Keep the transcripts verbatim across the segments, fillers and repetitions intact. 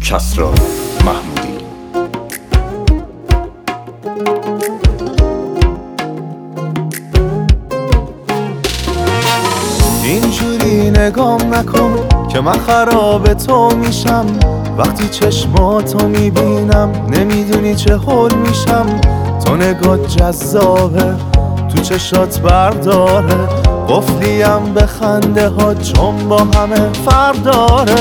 کسری محمودی. اینجوری نگام نکن که من خراب تو میشم، وقتی چشماتو میبینم نمیدونی چه حل میشم. تو نگات جذابه، تو چشات برداره، قفلیم به خنده ها چون با همه فرق داره.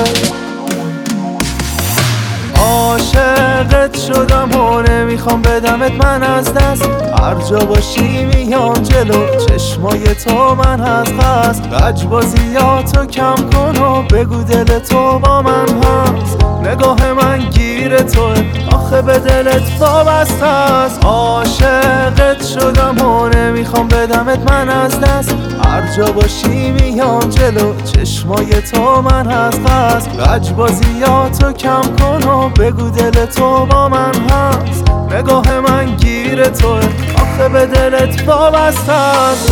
عاشقت شدم و نمیخوام بدمت من از دست، هر جا باشی میام جلو چشمای تو من از قصد. لجبازیاتو کم کن و بگو دل تو با من هست، نگاه من گیر توه آخه به دلت وابسته است. عاشقت شدم و نمیخوام بدمت من از دست، هر جا باشی میام جلو چشمای تو من از قصد. لجبازیاتو کم کن و بگو دل تو با من هست، نگاه من گیر توه آخه به دلت وابسته است.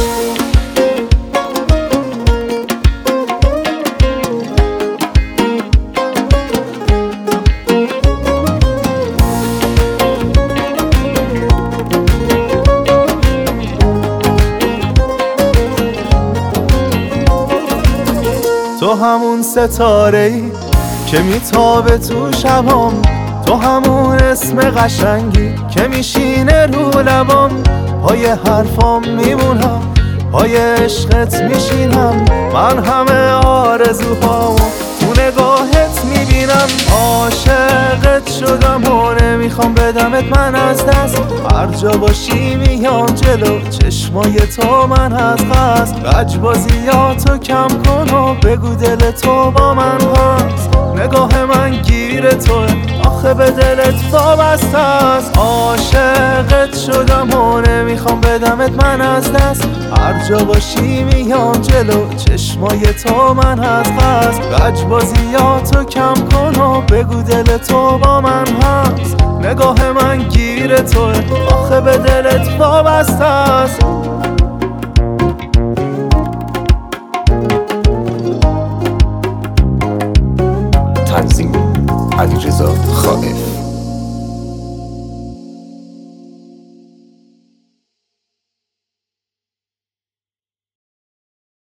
تو همون ستاره‌ای که میتابه تو شبام، تو همون اسم قشنگی که میشینه رو لبام. پای حرفام میمونم، پای عشقت میشینم، من همه آرزوهامو تو نگاهت میبینم. عاشقت شدم و نمیخوام بدمت من از دست، هر جا باشی میام جلو چشمای تو من از قصد. لجبازیاتو کم کن و بگو دل تو با من هست، نگاه من گیر توه آخه به دلت وابسته است. عاشقت شدم و نمیخوام بدمت من از دست، هر جا باشی میام جلو چشمای تو من از قصد. لجبازیاتو کم کن و بگو دل تو با من هست، نگاه من گیر توه آخه به دلت وابسته است. تنظیم علیرضا خائف.